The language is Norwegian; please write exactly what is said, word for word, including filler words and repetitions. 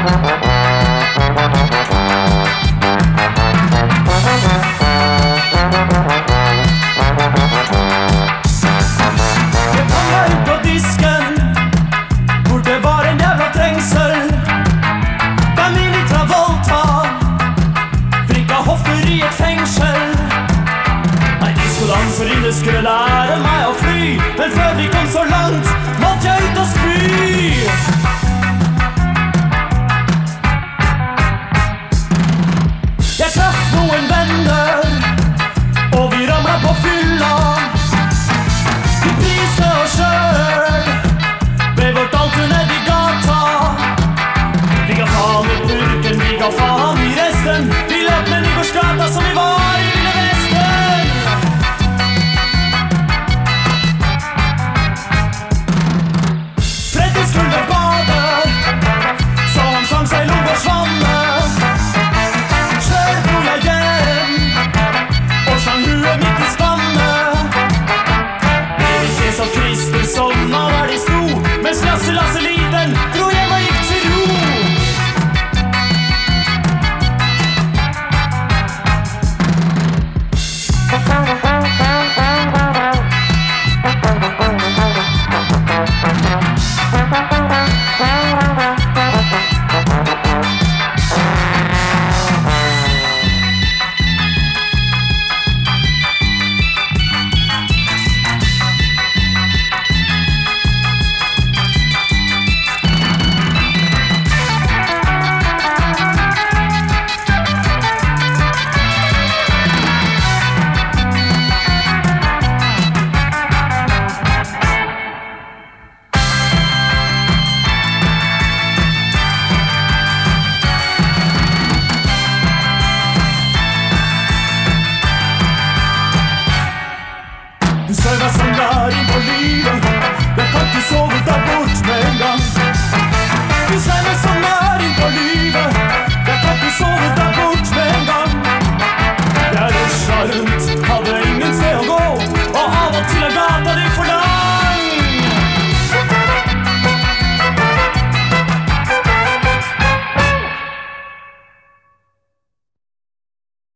Skulle lære meg å fly, men før vi kom så langt, måtte jeg ut og spy. Jeg traff noen venner, og vi ramlet på fylla. Vi priste oss selv ved vårt alter ned i gata. Vi ga faen i burken, vi ga faen